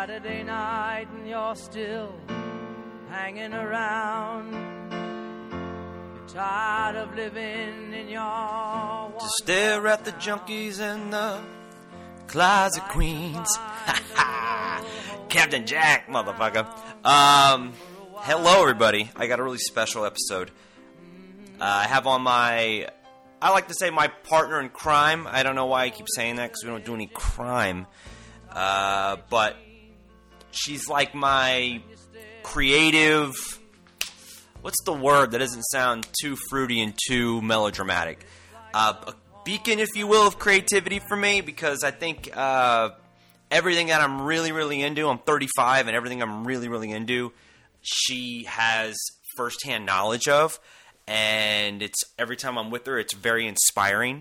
Saturday night and you're still hanging around. You're tired of living in your To stare at the junkies and the closet queens. Captain Jack, motherfucker. Hello, everybody. I got a really special episode. I have on I like to say my partner in crime. I don't know why I keep saying that because we don't do any crime. But she's like my creative, what's the word that doesn't sound too fruity and too melodramatic? A beacon, if you will, of creativity for me, because I think everything that I'm really, really into, I'm 35, and everything I'm really, really into, she has firsthand knowledge of, and it's every time I'm with her, it's very inspiring.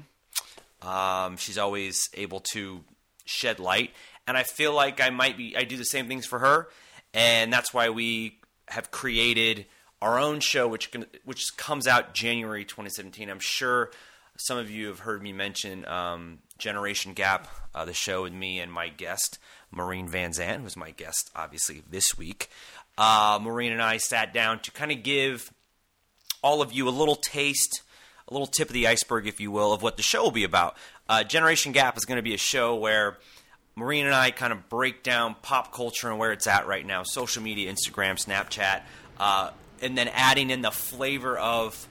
She's always able to shed light, and I feel like I do the same things for her, and that's why we have created our own show, which comes out January 2017. I'm sure some of you have heard me mention Generation Gap, the show with me and my guest, Maureen Van Zandt, who's my guest, obviously, this week. Maureen and I sat down to kind of give all of you a little taste, a little tip of the iceberg, if you will, of what the show will be about. Generation Gap is going to be a show where Maureen and I kind of break down pop culture and where it's at right now, social media, Instagram, Snapchat, and then adding in the flavor of,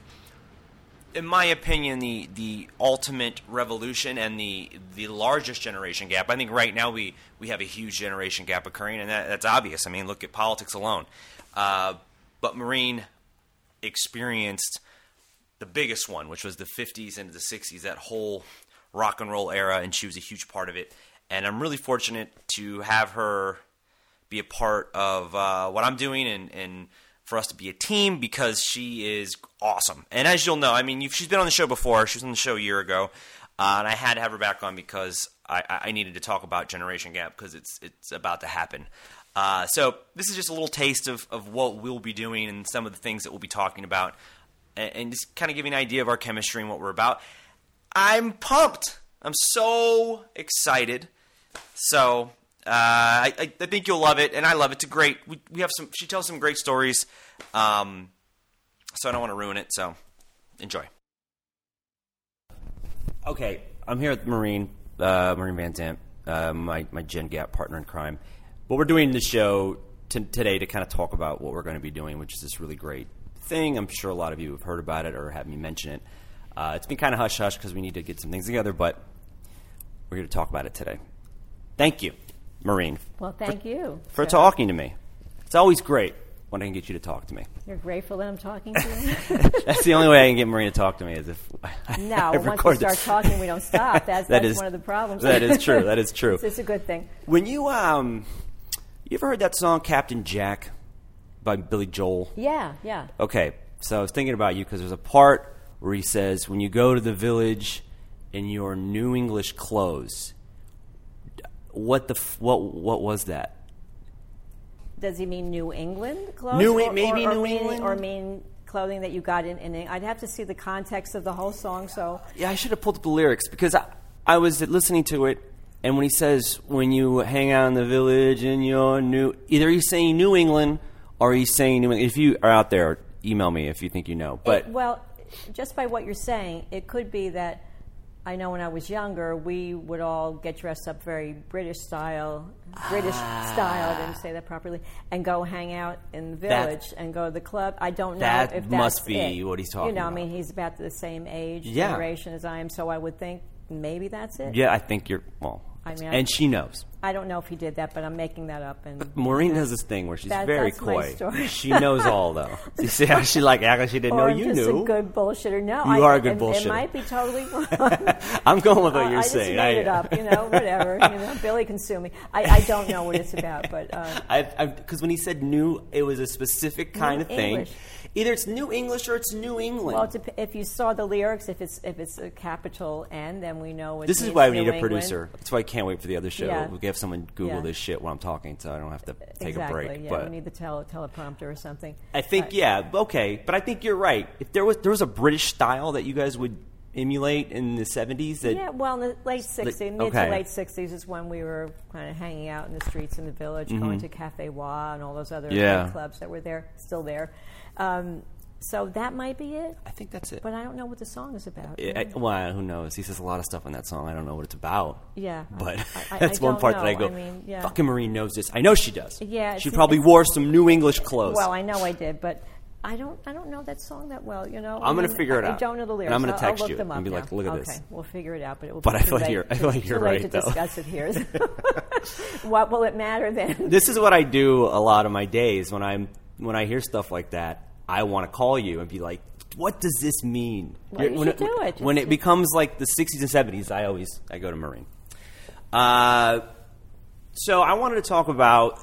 in my opinion, the ultimate revolution and the largest generation gap. I think right now we have a huge generation gap occurring, and that's obvious. I mean, look at politics alone. But Maureen experienced the biggest one, which was the 50s into the 60s, that whole rock and roll era, and she was a huge part of it. And I'm really fortunate to have her be a part of what I'm doing and for us to be a team, because she is awesome. And as you'll know, I mean, she's been on the show before. She was on the show a year ago, and I had to have her back on because I needed to talk about Generation Gap because it's about to happen. So this is just a little taste of what we'll be doing and some of the things that we'll be talking about, and just kind of giving an idea of our chemistry and what we're about. I'm pumped. I'm so excited. So I think you'll love it, and I love it. It's great. We have some. She tells some great stories, so I don't want to ruin it. So enjoy. Okay, I'm here with Maureen Van Zandt, my Gen Gap partner in crime. But we're doing the show today to kind of talk about what we're going to be doing, which is this really great thing. I'm sure a lot of you have heard about it or had me mention it. It's been kind of hush-hush because we need to get some things together, but we're here to talk about it today. Thank you, Maureen. Well, thank you for talking to me. It's always great when I can get you to talk to me. You're grateful that I'm talking to you? That's the only way I can get Maureen to talk to me, is if No, once we start talking, we don't stop. That's one of the problems. That is true. That is true. It's a good thing. When you ever heard that song Captain Jack by Billy Joel? Yeah. Okay, so I was thinking about you because there's a part where he says, when you go to the village in your New English clothes, what was that? Does he mean New England clothes? New England? England? Or mean clothing that you got in England? I'd have to see the context of the whole song. So yeah, I should have pulled up the lyrics because I was listening to it, and when he says, when you hang out in the village in your either he's saying New England or he's saying New England. If you are out there, email me if you think you know. But just by what you're saying, it could be that I know when I was younger, we would all get dressed up very British style, I didn't say that properly, and go hang out in the village and go to the club. I don't know if that's must be what he's talking about. I mean, he's about the same age, generation as I am, so I would think maybe that's it. Yeah, I think you're, and she knows. I don't know if he did that, but I'm making that up. But Maureen does this thing where she's very that's coy. My story. She knows all, though. You see how she acted like she didn't know you knew. I'm just a good bullshitter. No, you are a good bullshitter. It might be totally wrong. I'm going with what you're saying. I just made it up, whatever. Billy can sue me. I don't know what it's about, but because when he said new, it was a specific kind of thing. English. Either it's New English or it's New England. Well, if you saw the lyrics, if it's a capital N, then we know it's. This is why we need a producer. That's why I can't wait for the other show. Yeah. We have someone Google this shit while I'm talking, so I don't have to take a break. Yeah, but we need the teleprompter or something. I think, okay, but I think you're right. If there was a British style that you guys would emulate in the 70s? Yeah, well, in the late 60s, mid okay. to late 60s is when we were kind of hanging out in the streets in the village, going to Cafe Wa and all those other clubs that were there, still there. So that might be it. I think that's it. But I don't know what the song is about. Well, who knows? He says a lot of stuff on that song. I don't know what it's about. Yeah. But I that's one don't part know. that I go, I mean, yeah. fucking Maureen knows this. I know she does. Yeah. She probably wore some new English clothes. Well, I know I did, but I don't know that song that well, you know. I'm going to figure it out. I don't know the lyrics. And I'm going to text I'll you look them up and be now. like, look at this. Okay, we'll figure it out, but it will But be I feel like you're too right, late to though. discuss it here. What will it matter then? This is what I do a lot of my days when I hear stuff like that. I want to call you and be like, what does this mean? Well, you should do it. When it becomes like the 60s and 70s, I go to Maureen. So I wanted to talk about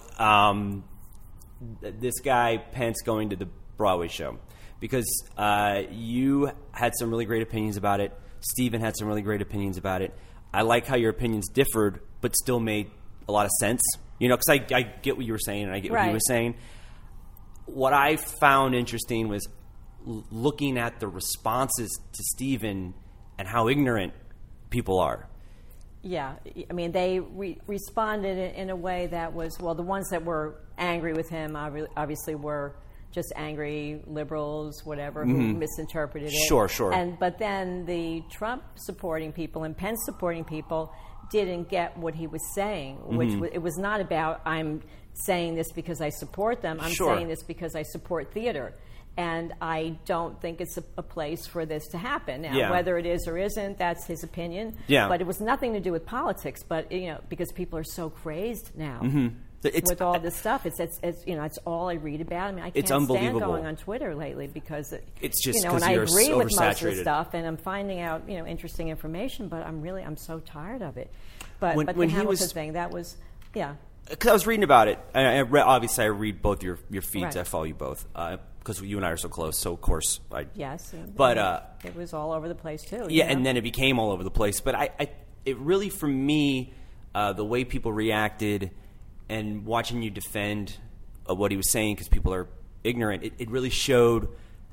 this guy Pence going to the Broadway show because you had some really great opinions about it. Stephen had some really great opinions about it. I like how your opinions differed, but still made a lot of sense. You know, because I get what you were saying and I get what he was saying. What I found interesting was looking at the responses to Stephen and how ignorant people are. Yeah, I mean, they responded in a way that was, well, the ones that were angry with him obviously were just angry liberals, whatever, who misinterpreted it. Sure. But then the Trump supporting people and Pence supporting people didn't get what he was saying, which it was not about I'm saying this because I support them. I'm saying this because I support theater. And I don't think it's a place for this to happen. Now, whether it is or isn't, that's his opinion. Yeah. But it was nothing to do with politics. But because people are so crazed now with all this stuff, it's it's all I read about. I mean, I can't stand going on Twitter lately because it's just and I agree with most of the oversaturated stuff, and I'm finding out interesting information. But I'm so tired of it. But when the he Hamilton thing, that was Because I was reading about it. Obviously, I read both your feeds. Right. I follow you both. Because you and I are so close, so of course I. Yes, but it was all over the place too. Yeah, and then it became all over the place. But it really, for me, the way people reacted and watching you defend what he was saying because people are ignorant, it really showed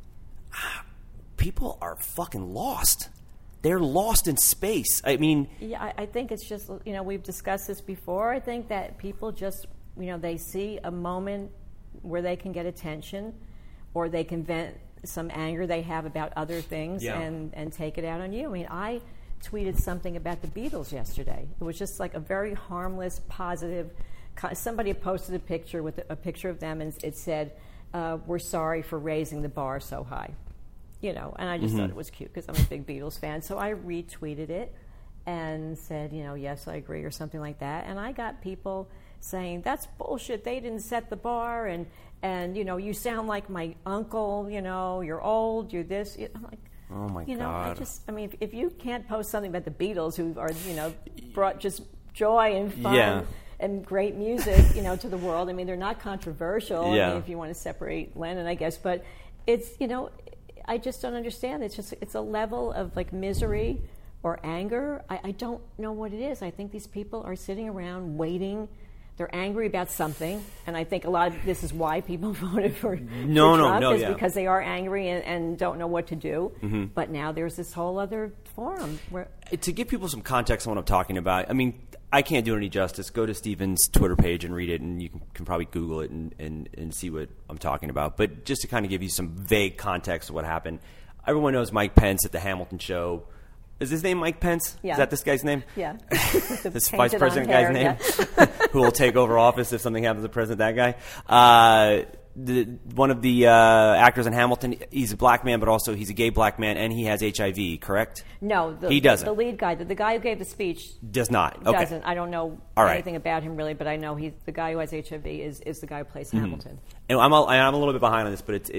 people are fucking lost. They're lost in space. I mean, yeah, I think it's just we've discussed this before. I think that people just they see a moment where they can get attention. Or they can vent some anger they have about other things and take it out on you. I mean, I tweeted something about the Beatles yesterday. It was just like a very harmless, positive. Somebody posted a picture with a picture of them, and it said, "We're sorry for raising the bar so high." And I just thought it was cute because I'm a big Beatles fan. So I retweeted it and said, yes, I agree, or something like that. And I got people saying, that's bullshit. They didn't set the bar, and you sound like my uncle. You're old. You're this. I'm like, oh my God. I mean, if you can't post something about the Beatles, who are brought just joy and fun and great music, to the world. I mean, they're not controversial. Yeah. I mean, if you want to separate Lennon, I guess, but it's I just don't understand. It's a level of like misery or anger. I don't know what it is. I think these people are sitting around waiting. They're angry about something, and I think a lot of this is why people voted for Trump, because they are angry and don't know what to do. Mm-hmm. But now there's this whole other forum. To give people some context on what I'm talking about, I mean, I can't do it any justice. Go to Stephen's Twitter page and read it, and you can probably Google it and see what I'm talking about. But just to kind of give you some vague context of what happened, everyone knows Mike Pence at the Hamilton show. Is his name Mike Pence? Yeah. Is that this guy's name? Yeah. This vice president guy's name? Yeah. Who will take over office if something happens to President, that guy? One of the actors in Hamilton, he's a black man, but also he's a gay black man, and he has HIV, correct? No. He doesn't. The lead guy, the guy who gave the speech... Does not. Okay. Doesn't. I don't know anything about him, really, but I know the guy who has HIV is the guy who plays Hamilton. And I'm a little bit behind on this, but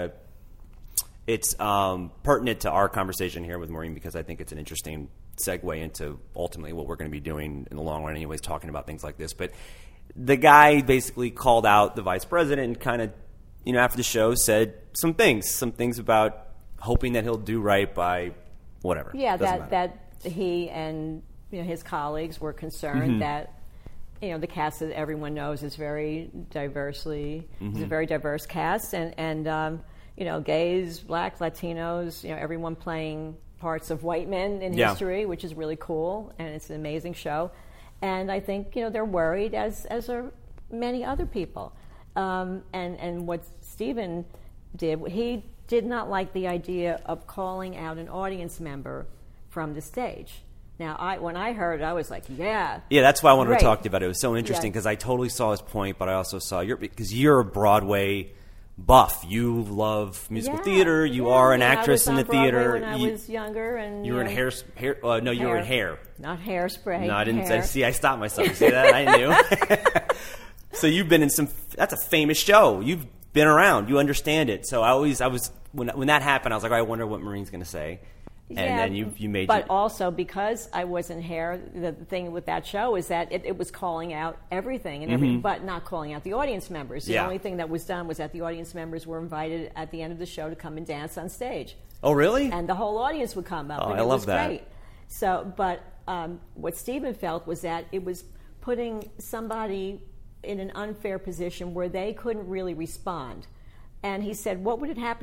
it's pertinent to our conversation here with Maureen because I think it's an interesting segue into ultimately what we're going to be doing in the long run anyways, talking about things like this. But the guy basically called out the vice president and kind of, after the show said some things about hoping that he'll do right by whatever. Yeah, that he and his colleagues were concerned that the cast that everyone knows is very diversely, it's a very diverse cast, and gays, blacks, Latinos, everyone playing parts of white men in history, which is really cool, and it's an amazing show. And I think they're worried, as are many other people. And what Stephen did, he did not like the idea of calling out an audience member from the stage. Now, when I heard it, I was like, yeah. Yeah, that's why I wanted great. to talk to you about it. It was so interesting because I totally saw his point, but I also saw because you're a Broadway buff. You love musical theater. You are an actress in the theater. When I was younger, and you were in hair. No, you were in Hair. Not Hairspray. No, I didn't Hair. see. I stopped myself. You see that? I knew. So you've been in some. That's a famous show. You've been around. You understand it. So I was when that happened, I was like, I wonder what Maureen's going to say. And then you made. But also because I was in Hair, the thing with that show is that it was calling out everything and everything, but not calling out the audience members. The only thing that was done was that the audience members were invited at the end of the show to come and dance on stage. Oh, really? And the whole audience would come up. Oh, and I it love was that. Great. So, but what Stephen felt was that it was putting somebody in an unfair position where they couldn't really respond. And he said, "What would happen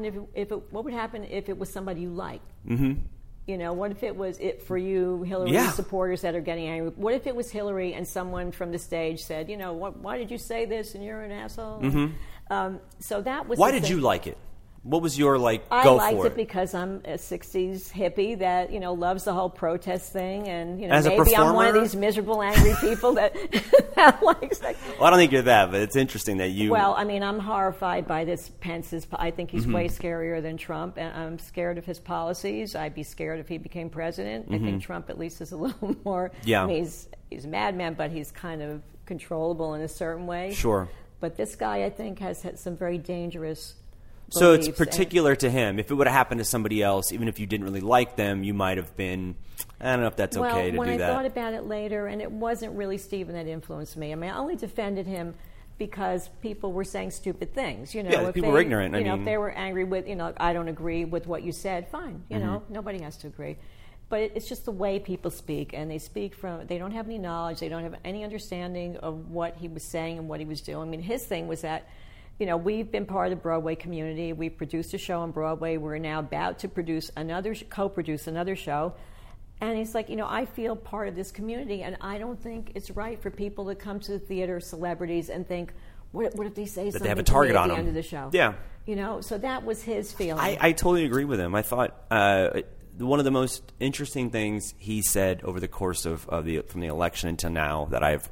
if it was somebody you liked? Mm-hmm. What if it was for you, Hillary supporters that are getting angry? What if it was Hillary and someone from the stage said, why did you say this and you're an asshole?" Mm-hmm. So that was. Why did you like it? What was your I go liked for it because I'm a '60s hippie that loves the whole protest thing, and As a maybe I'm one of performer? these miserable, angry people that likes that. Well, I don't think you're that, but it's interesting that you. Well, I mean, I'm horrified by this Pence's. I think he's way scarier than Trump, and I'm scared of his policies. I'd be scared if he became president. I think Trump at least is a little more. Yeah. I mean, he's a madman, but he's kind of controllable in a certain way. Sure. But this guy, I think, has had some very dangerous. So it's beliefs, particular to him. If it would have happened to somebody else, even if you didn't really like them, you might have been, I don't know if that's okay to do that. Well, when I thought about it later, and it wasn't really Stephen that influenced me. I mean, I only defended him because people were saying stupid things. Yeah, people were ignorant. If they were angry with, I don't agree with what you said, fine. Nobody has to agree. But it's just the way people speak, and they speak they don't have any knowledge, they don't have any understanding of what he was saying and what he was doing. I mean, his thing was that, we've been part of the Broadway community. We've produced a show on Broadway. We're now about to co-produce another show. And he's like, I feel part of this community, and I don't think it's right for people to come to the theater, celebrities, and think, what if they say something they have a to target me at on the them. end of the show? Yeah. So that was his feeling. I totally agree with him. I thought one of the most interesting things he said over the course of from the election until now that I've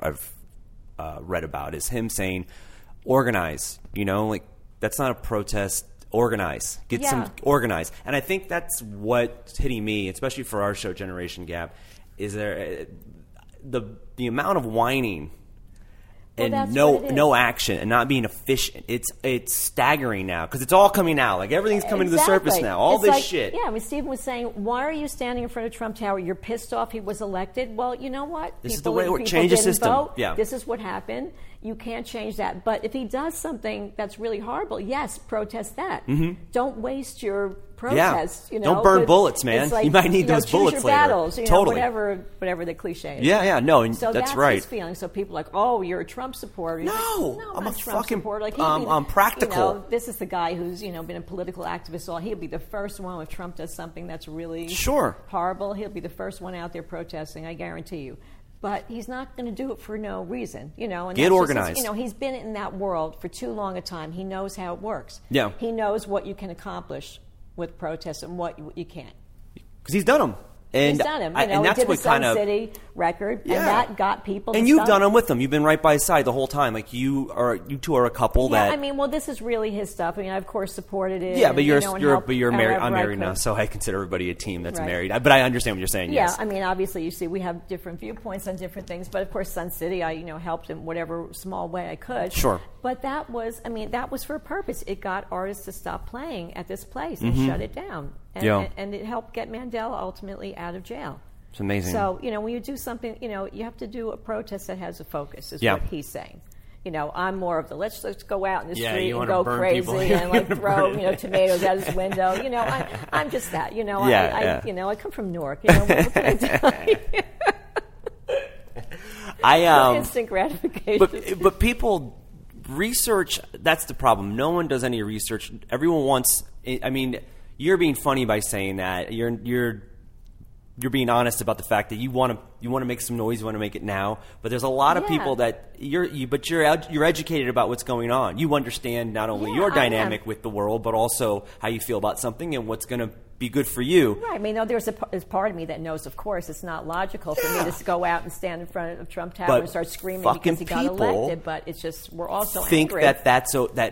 read about is him saying, organize, that's not a protest. Organize, organize. And I think that's what's hitting me, especially for our show Generation Gap, is there the amount of whining and no action and not being efficient. It's staggering now because it's all coming out. Like everything's coming to the surface now. All this shit. Yeah, I mean, Stephen was saying, why are you standing in front of Trump Tower? You're pissed off he was elected. Well, you know what? This is the way we change the system. Vote. Yeah. This is what happened. You can't change that. But if he does something that's really horrible, yes, protest that. Mm-hmm. Don't waste your protest. Yeah. Don't burn bullets, man. You might need those bullets choose later. your battles, totally. Whatever the cliche is. Yeah, no, and so that's right. His feeling. So people are like, oh, you're a Trump supporter. No, I'm a not a Trump fucking supporter. Like, I'm practical. This is the guy who's been a political activist. He'll be the first one if Trump does something that's really horrible. He'll be the first one out there protesting. I guarantee you. But he's not going to do it for no reason, And get organized. He's been in that world for too long a time. He knows how it works. Yeah. He knows what you can accomplish with protests and what you can't. Because he's done them. And he's done them. and that's he did what the Sun kind of City record, and that got people. And you've done them with him. You've been right by his side the whole time. Like you two are a couple that. I mean, well, this is really his stuff. I mean, I of course supported it. Yeah, but you're married. I'm right, married now, so I consider everybody a team that's married. But I understand what you're saying. Yeah, yes. I mean, obviously, you see, we have different viewpoints on different things. But of course, Sun City, I helped in whatever small way I could. Sure. But that was for a purpose. It got artists to stop playing at this place and shut it down, and it helped get Mandela ultimately out of jail. It's amazing. So, when you do something, you have to do a protest that has a focus, is what he's saying. I'm more of the let's go out in the street and go crazy and throw tomatoes out his window. I'm just that. I come from Newark. What can I tell you? Instant gratification. But people research. That's the problem. No one does any research. Everyone wants. I mean, you're being funny by saying that. You're you're being honest about the fact that you want to make some noise, you want to make it now. But there's a lot of people that you're educated about what's going on. You understand not only your dynamic with the world, but also how you feel about something and what's going to be good for you. Right. I mean, there's part of me that knows, of course, it's not logical for me to go out and stand in front of Trump Tower and start screaming because he got elected. But it's just we're also angry. That's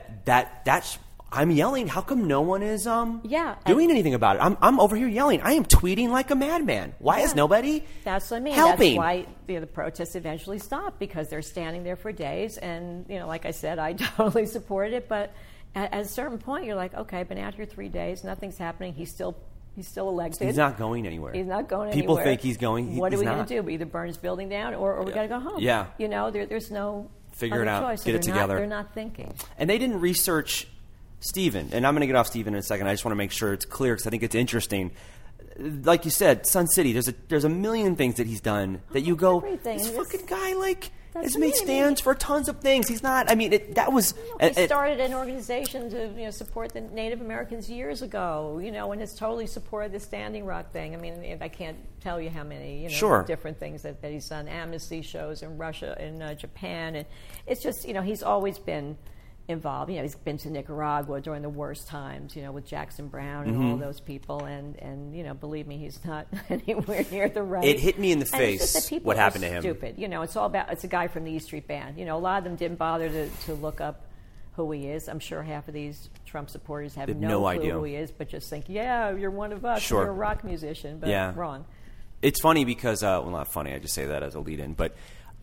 I'm yelling. How come no one is doing anything about it? I'm over here yelling. I am tweeting like a madman. Why is nobody That's what I mean. helping? That's why the protests eventually stopped, because they're standing there for days. And, like I said, I totally supported it. But at a certain point, you're like, okay, I've been out here 3 days. Nothing's happening. He's still elected. He's not going anywhere. He's not going People anywhere. think he's going. What are we going to do? We either burn his building down or we got to go home. Yeah. There's no Figure other it out. choice. Get it together. They're not thinking. And they didn't research Stephen. And I'm going to get off Stephen in a second. I just want to make sure it's clear because I think it's interesting. Like you said, Sun City, there's a million things that he's done that you go, everything. this fucking guy, That's has made stands for tons of things. He's not, he started an organization to support the Native Americans years ago, and has totally supported the Standing Rock thing. I mean, I can't tell you how many different things that he's done, amnesty shows in Russia and Japan. And it's just, he's always been involved. He's been to Nicaragua during the worst times, with Jackson Brown and all those people. And believe me, he's not anywhere near the right. It hit me in the And it's just face that people what are happened to him. Stupid. It's a guy from the E Street Band. A lot of them didn't bother to look up who he is. I'm sure half of these Trump supporters have no clue idea who he is, but just think, you're one of us. Sure. You're a rock musician, but wrong. It's funny because, well, not funny. I just say that as a lead-in, but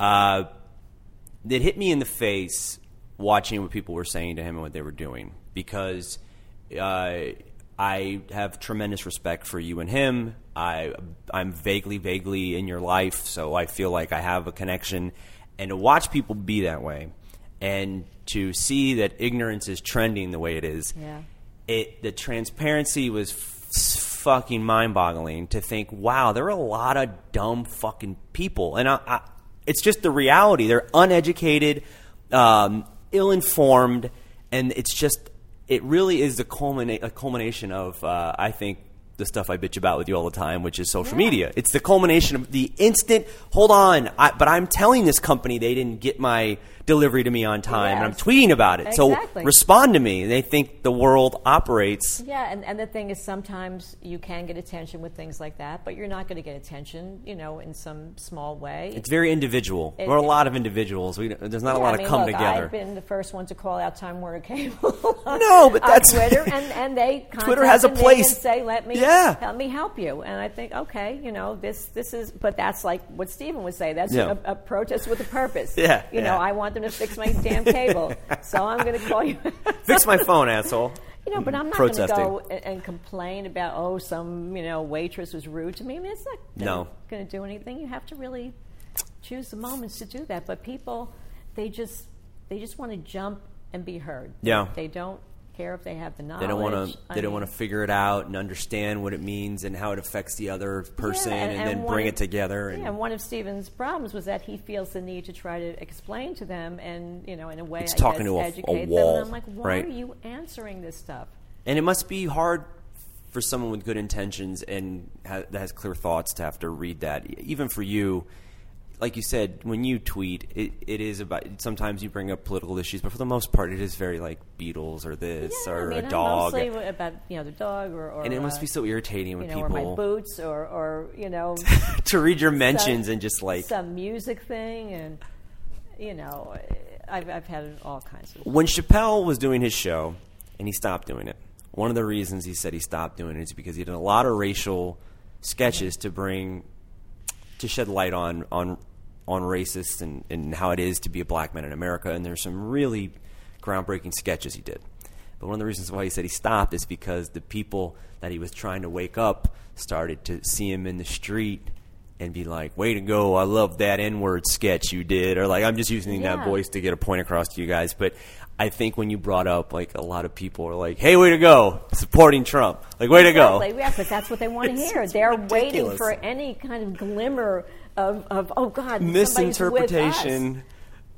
it hit me in the face watching what people were saying to him and what they were doing, because I have tremendous respect for you and him. I'm vaguely in your life, so I feel like I have a connection. And to watch people be that way and to see that ignorance is trending the way it is, the transparency was fucking mind-boggling to think, wow, there are a lot of dumb fucking people. And it's just the reality. They're uneducated, ill-informed, and it really is a culmination of, I think, the stuff I bitch about with you all the time, which is social media. It's the culmination of the instant, hold on, but I'm telling this company they didn't get my delivery to me on time, and I'm tweeting about it. Exactly. So respond to me. They think the world operates. Yeah, and the thing is, sometimes you can get attention with things like that, but you're not going to get attention, in some small way. It's very individual. We're a lot of individuals. There's not a lot of come together. I've been the first one to call out Time Warner Cable no, but that's on Twitter, and they Twitter has a place. And say, let me help you. And I think, okay, this is, but that's like what Stephen would say. That's a protest with a purpose. I want them to fix my damn cable, so I'm going to call you. Fix my phone, asshole. But I'm not going to go and complain about, some, waitress was rude to me. I mean, it's not going to do anything. You have to really choose the moments to do that. But people, they just want to jump and be heard. Yeah. They don't care if they have the knowledge. They don't want to figure it out and understand what it means and how it affects the other person, and then bring it together. And one of Stephen's problems was that he feels the need to try to explain to them, and in a way, it's talking to educate a wall. them. And I'm like, why are you answering this stuff? And it must be hard for someone with good intentions and that has clear thoughts to have to read that. Even for you, like you said, when you tweet, it is about, sometimes you bring up political issues, but for the most part, it is very like Beatles or this or a dog. Mostly about the dog or and it must be so irritating when people, or my boots or to read your mentions and just like some music thing, and I've had all kinds of. When Chappelle was doing his show and he stopped doing it, one of the reasons he said he stopped doing it is because he did a lot of racial sketches to shed light on racists and how it is to be a black man in America. And there's some really groundbreaking sketches he did. But one of the reasons why he said he stopped is because the people that he was trying to wake up started to see him in the street and be like, way to go, I love that N-word sketch you did. Or like, I'm just using that voice to get a point across to you guys. But I think when you brought up, like, a lot of people are like, hey, way to go, supporting Trump. Like, way to go. Yeah, because that's what they want to hear. They're waiting for any kind of glimmer of oh, God, misinterpretation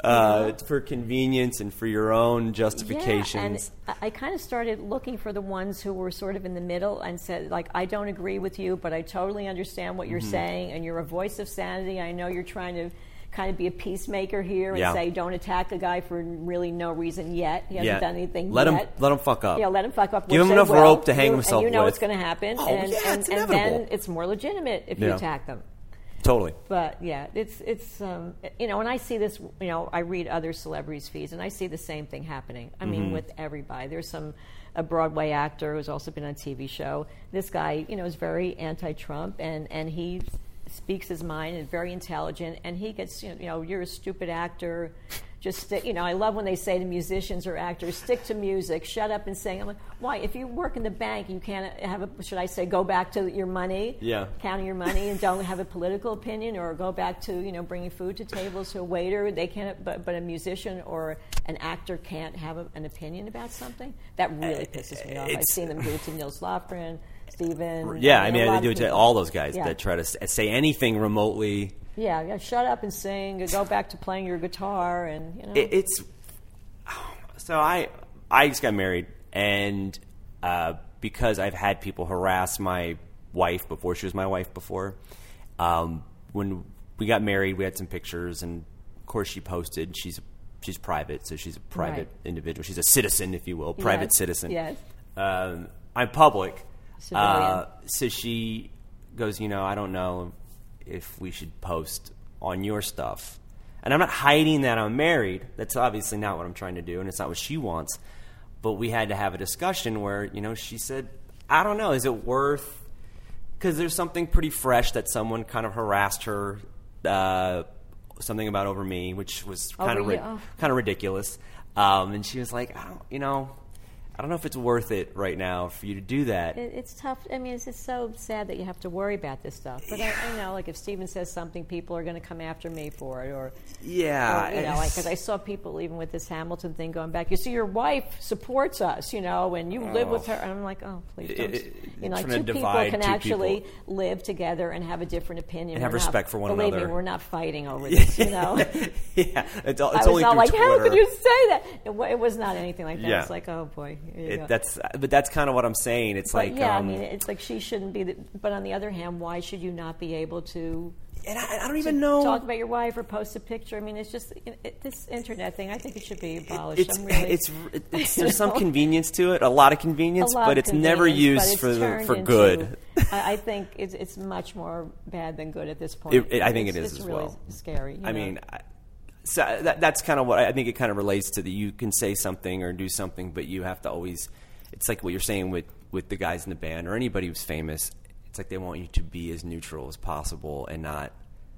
for convenience and for your own justifications. Yeah, and I kind of started looking for the ones who were sort of in the middle and said, like, I don't agree with you, but I totally understand what you're saying, and you're a voice of sanity. I know you're trying to kind of be a peacemaker here and say, don't attack the guy for really no reason yet. He hasn't done anything let yet. Let him fuck up. Yeah, let him fuck up. Give him enough rope to hang himself with. And you know with. what's going to happen. Oh, and it's and then it's more legitimate if you attack them. Totally. But yeah, it's you know, when I see this, you know, I read other celebrities' feeds, and I see the same thing happening. I mean, with everybody. There's a Broadway actor who's also been on a TV show. This guy, you know, is very anti-Trump, and he speaks his mind and very intelligent, and he gets, you know, you're a stupid actor. Just stick, you know, I love when they say to musicians or actors, stick to music, shut up and sing. I'm like, why? If you work in the bank, you can't have should I say, go back to your money, counting your money, and don't have a political opinion, or go back to, you know, bringing food to tables to a waiter. They can't, but a musician or an actor can't have an opinion about something. That really pisses me off. I've seen them do it to Nils Lofgren, Steven. Yeah, I mean, they do it to all those guys that try to say anything remotely. Yeah, shut up and sing. Go back to playing your guitar, and you know. It's so I just got married, and because I've had people harass my wife before she was my wife before. When we got married, we had some pictures, and of course she posted. She's private, so she's a private individual. She's a citizen, if you will, private citizen. Yes. I'm public, Civilian. so she goes, you know, I don't know if we should post on your stuff. And I'm not hiding that I'm married. That's obviously not what I'm trying to do, and it's not what she wants. But we had to have a discussion where, you know, she said, I don't know, is it worth... Because there's something pretty fresh that someone kind of harassed her, something about over me, which was kind of ridiculous. And she was like, I don't know if it's worth it right now for you to do that. It's tough. I mean, it's just so sad that you have to worry about this stuff. But I know, like, if Steven says something, people are going to come after me for it, or you know, like, because I saw people even with this Hamilton thing going back. You see, your wife supports us, you know, and you live with her. And I'm like, oh, please don't. You know, like, two people can actually live together and have a different opinion and have respect for one another. Believe me, we're not fighting over this. You know. It's I only was not like, Twitter. how could you say that? It was not anything like that. Yeah. It's like, oh boy. But that's kind of what I'm saying. It's like, yeah, I mean, it's like she shouldn't be. But on the other hand, why should you not be able to? And I don't even know. Talk about your wife or post a picture. I mean, it's just this internet thing. I think it should be abolished. There's some convenience to it, a lot of convenience, but it's never used for good. I think it's much more bad than good at this point. I think it is as really well. Scary. I mean. So that's kind of what I think it kind of relates to. That you can say something or do something, but you have to always. It's like what you're saying with the guys in the band or anybody who's famous. It's like they want you to be as neutral as possible and not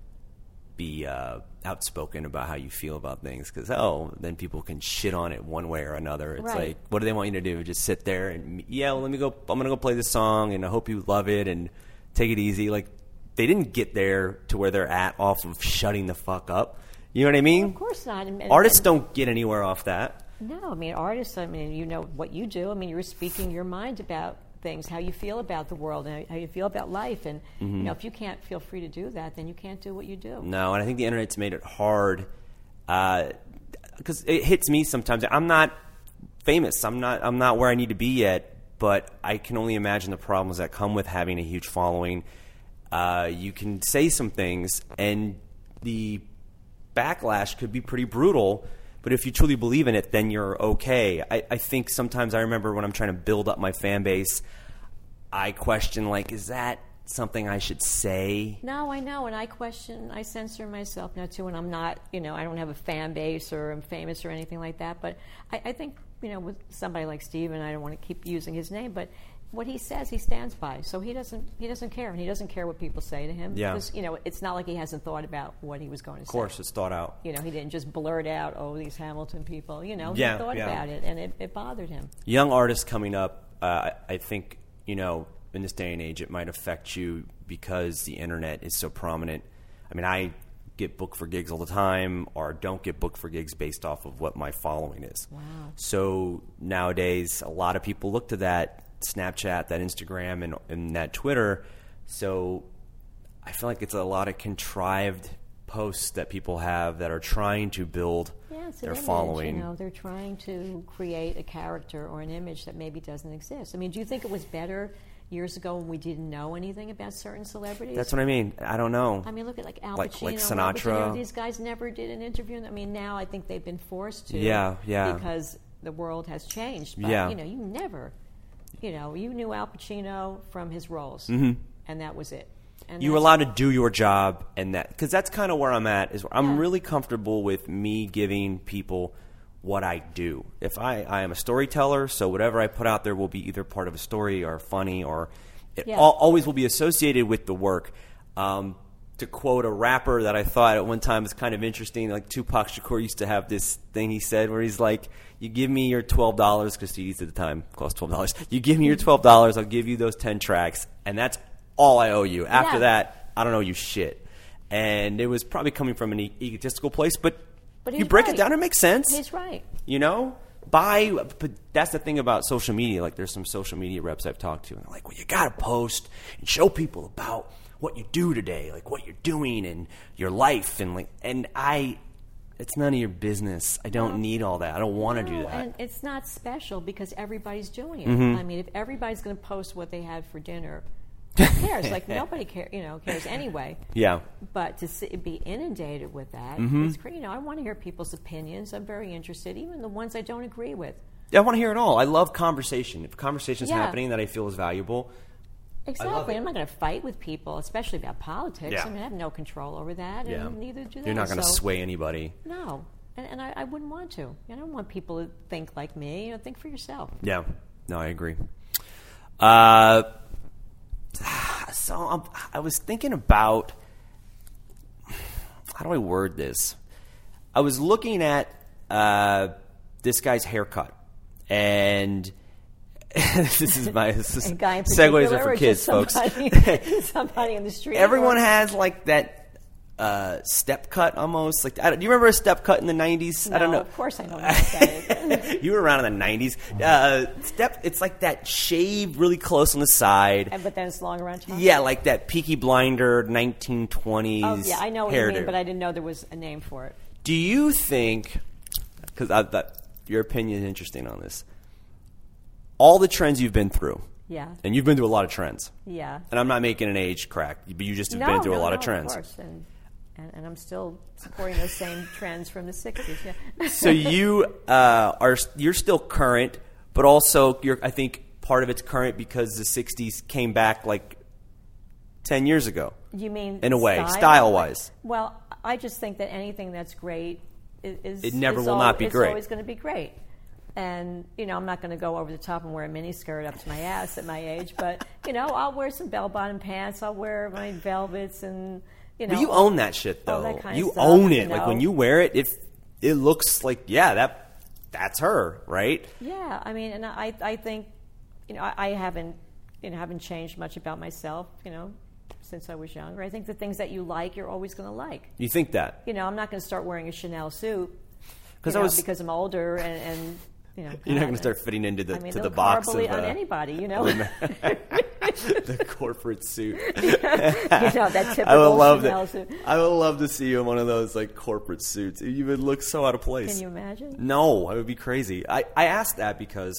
be outspoken about how you feel about things. Because then people can shit on it one way or another. It's like, what do they want you to do? Just sit there and let me go. I'm gonna go play this song, and I hope you love it and take it easy. Like, they didn't get there to where they're at off of shutting the fuck up. You know what I mean? Well, of course not. Artists don't get anywhere off that. No, I mean, artists, I mean, you know what you do. I mean, you're speaking your mind about things, how you feel about the world, and how you feel about life. And, you know, if you can't feel free to do that, then you can't do what you do. No, and I think the Internet's made it hard because it hits me sometimes. I'm not famous. I'm not where I need to be yet, but I can only imagine the problems that come with having a huge following. You can say some things, and the backlash could be pretty brutal, but if you truly believe in it, then you're okay. I think sometimes I remember when I'm trying to build up my fan base, I question, like, is that something I should say? No, I know, and I censor myself now too, and I'm not, you know, I don't have a fan base or I'm famous or anything like that, but I think, you know, with somebody like Steven, I don't want to keep using his name, but what he says, he stands by. So he doesn't care, and he doesn't care what people say to him. Yeah. Because, you know, it's not like he hasn't thought about what he was going to say. Of course, it's thought out. You know, he didn't just blurt out, "Oh, these Hamilton people." You know, he Yeah, thought yeah. about it, and it bothered him. Young artists coming up, I think, you know, in this day and age, it might affect you because the internet is so prominent. I mean, I get booked for gigs all the time, or don't get booked for gigs based off of what my following is. Wow. So nowadays, a lot of people look to that Snapchat, that Instagram, and that Twitter. So I feel like it's a lot of contrived posts that people have that are trying to build it's an their image, following. You know, they're trying to create a character or an image that maybe doesn't exist. I mean, do you think it was better years ago when we didn't know anything about certain celebrities? That's what I mean. I don't know. I mean, look at like Al Like Pacino, Sinatra. Robert De Niro. These guys never did an interview. I mean, now I think they've been forced to. Yeah. Because the world has changed. But, Yeah. you know, you knew Al Pacino from his roles. Mm-hmm. And that was it. And You were allowed to do your job, and that because that's kind of where I'm at. Is I'm Yeah. really comfortable with me giving people what I do. If I am a storyteller, so whatever I put out there will be either part of a story or funny, or it always will be associated with the work. To quote a rapper that I thought at one time was kind of interesting, like Tupac Shakur used to have this thing he said where he's like, "You give me your $12 because CDs at the time cost $12. You give me your $12, I'll give you those 10 tracks, and that's all I owe you. After that, I don't owe you shit." And it was probably coming from an egotistical place, but you he's break right. it down, it makes sense. He's right. You know? But that's the thing about social media. Like, there's some social media reps I've talked to, and they're like, well, you got to post and show people about what you do today, like what you're doing and your life. And it's none of your business. I don't need all that. I don't want to do that. And it's not special because everybody's doing it. Mm-hmm. I mean, if everybody's going to post what they had for dinner, who cares? Like, nobody cares anyway. Yeah. But to be inundated with that, Mm-hmm. it's great. You know, I want to hear people's opinions. I'm very interested, even the ones I don't agree with. Yeah, I want to hear it all. I love conversation. If conversation's Yeah. happening that I feel is valuable. Exactly. I'm not going to fight with people, especially about politics. Yeah. I mean, I have no control over that, Yeah. and neither do they. You're not going to So, sway anybody. No. And I wouldn't want to. I don't want people to think like me. You know, think for yourself. Yeah. No, I agree. So I was thinking about, how do I word this? I was looking at this guy's haircut, and this is my A guy in segues are particular, for or kids, just folks. somebody in the street. Everyone or- has like that step cut almost. Like, do you remember a step cut in the 90s? No, I don't know. of course I know what that is. You were around in the 90s. It's like that shave really close on the side. But then it's long around top. Yeah, like that Peaky Blinder 1920s Oh, yeah, I know what you hairdo. mean, but I didn't know there was a name for it. Do you think, because your opinion is interesting on this, all the trends you've been through, Yeah. and you've been through a lot of trends, Yeah. and I'm not making an age crack, but you just have been through a lot of trends. Of course. And I'm still supporting those same trends from the 60s. Yeah. So you you're still current, but also I think part of it's current because the 60s came back like 10 years ago. You mean in a way, style-wise? Well, I just think that anything that's great is It never is will not be it's great. always going to be great. And, you know, I'm not going to go over the top and wear a miniskirt up to my ass at my age, but, you know, I'll wear some bell-bottom pants. I'll wear my velvets and, you know. But you own that shit, though. all that kind of You stuff, own it. you Like, know. when you wear it, it looks like, yeah, that's her, right? Yeah, I mean, and I think, you know, I haven't changed much about myself, you know, since I was younger. I think the things that you like, you're always going to like. You think that? You know, I'm not going to start wearing a Chanel suit Because because I'm older and you know. You're not going to start fitting into the I mean, to they'll the box horribly of on anybody, you know. the corporate suit. You know, that I typical would love Chanel that. suit. I would love to see you in one of those like corporate suits. You would look so out of place. Can you imagine? No, it would be crazy. I asked that because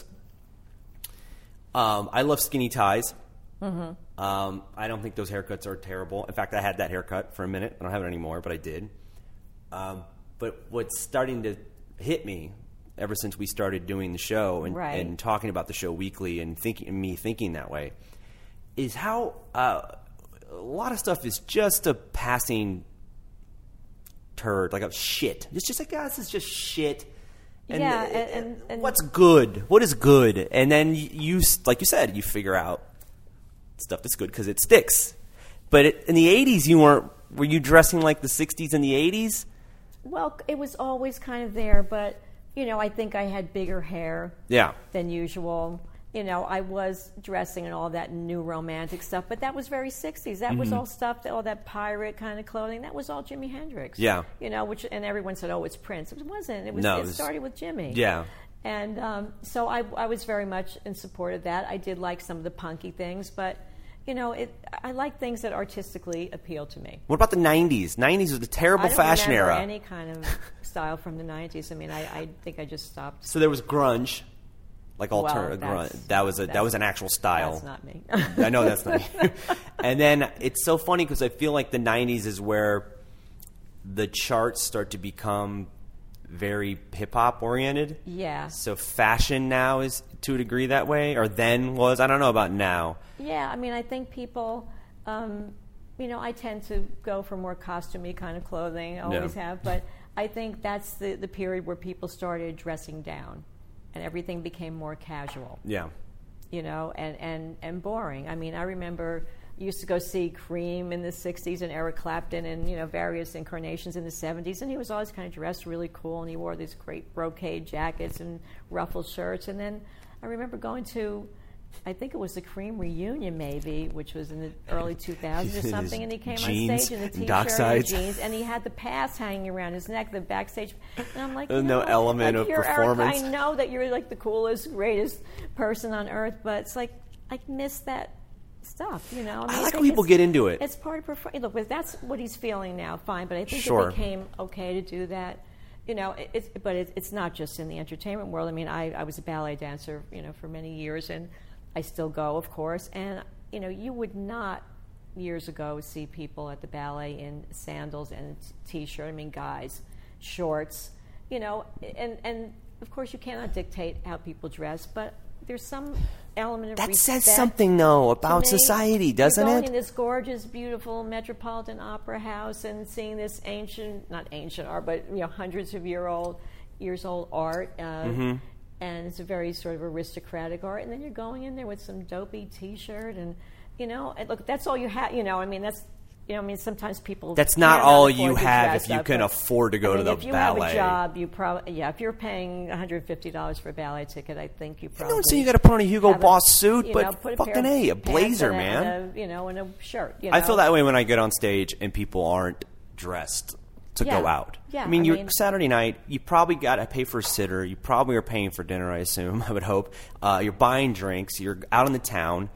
I love skinny ties. Mm-hmm. I don't think those haircuts are terrible. In fact, I had that haircut for a minute. I don't have it anymore, but I did. But what's starting to hit me ever since we started doing the show and talking about the show weekly and thinking that way is how a lot of stuff is just a passing turd, like a shit. It's just like, this is just shit. And, Yeah, and what's good? What is good? And then you, like you said, you figure out stuff that's good because it sticks. But in the 80s, were you dressing like the 60s and the 80s? Well, it was always kind of there, but you know, I think I had bigger hair than usual. You know, I was dressing in all that new romantic stuff, but that was very 60s. That was all stuff, all that pirate kind of clothing. That was all Jimi Hendrix. Yeah. You know, and everyone said, oh, it's Prince. It wasn't. It started with Jimmy. Yeah. And so I was very much in support of that. I did like some of the punky things, but, I like things that artistically appeal to me. What about the 90s? 90s was the terrible fashion I don't era. remember any kind of style from the 90s. I mean, I think I just stopped. So there was grunge, like alternative grunge. That was an actual style. That's not me. I know that's not me. And then it's so funny because I feel like the 90s is where the charts start to become very hip-hop oriented. Yeah. So fashion now is to a degree that way, or then was. I don't know about now. Yeah, I mean, I think people, I tend to go for more costumey kind of clothing, I always have, but I think that's the period where people started dressing down and everything became more casual. Yeah. And boring. I mean, I remember used to go see Cream in the 60s and Eric Clapton and, various incarnations in the 70s, and he was always kind of dressed really cool, and he wore these great brocade jackets and ruffled shirts. And then I remember going to, I think it was the Cream reunion maybe, which was in the early 2000s or something, and he came on stage in a T-shirt and jeans, and he had the pass hanging around his neck, the backstage, and I'm like, no element of performance. Eric, I know that you're like the coolest, greatest person on earth, but it's like, I miss that stuff, I mean, I like when people get into it. It's part of performing. Look, if that's what he's feeling now, fine. But I think Sure. it became okay to do that. It's not just in the entertainment world. I mean, I was a ballet dancer, for many years, and I still go, of course. And you would not years ago see people at the ballet in sandals and t-shirt. I mean, guys, shorts, and of course you cannot dictate how people dress, but there's some element of that respect. says something, though, about society, doesn't You're it? going in this gorgeous, beautiful Metropolitan Opera House and seeing this not ancient art, but hundreds of years old art, and it's a very sort of aristocratic art. And then you're going in there with some dopey T-shirt, and look, that's all you have. I mean, that's. Sometimes people. That's not cannot all afford you to have dress if you up, can but, afford to go to the if you ballet. have a job, you probably if you're paying $150 for a ballet ticket, I think you probably. I don't say you got to put on a Hugo Boss suit, but put fucking a blazer, pants man. And a shirt. I feel that way when I get on stage and people aren't dressed to go out. Yeah, I mean, you're Saturday night. You probably got to pay for a sitter. You probably are paying for dinner. I assume. I would hope. You're buying drinks. You're out in the town.